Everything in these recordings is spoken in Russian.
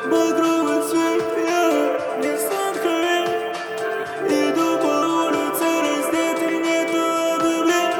Багровый цвет, я не сладкая. Иду по улице, раздетый, нету одобрения.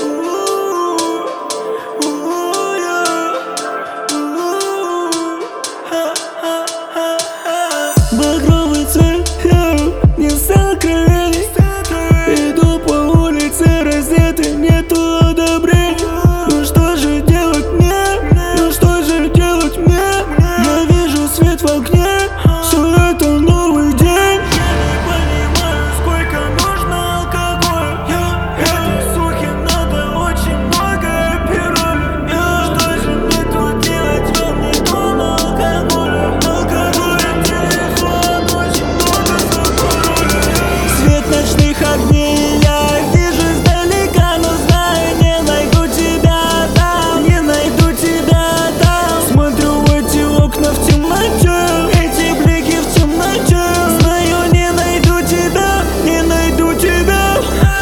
Багровый цвет, я не сладкая. Иду по улице, раздетый, нету одобрения. Ну что же делать мне? Ну что же делать мне? Я вижу свет в окне, все это новый день. Я не понимаю, сколько нужно алкоголя. Этой сухи надо очень много пироли. Что же мне тут делать? Вам не дома алкоголя. Алкоголь, телефон, очень много свободы. Свет ночных огней я вижу издалека, но знаю, не найду тебя там. Не найду тебя там. Смотрю в эти окна в темноте, эти блики в темноте. Знаю, не найду тебя, не найду тебя.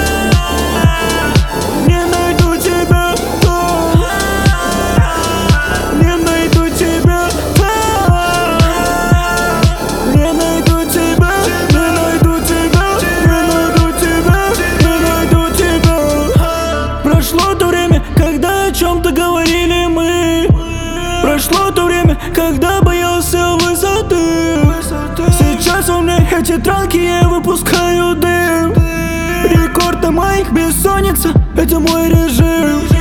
Не найду тебя там. Не найду тебя там. Не найду тебя, не найду тебя, не найду тебя, не найду тебя. Прошло то время, когда о чем-то говорили мы. Прошло то время, когда боялся высоты. Сейчас у меня эти транки, я выпускаю дым. Рекорд на моих бессонница, это мой режим.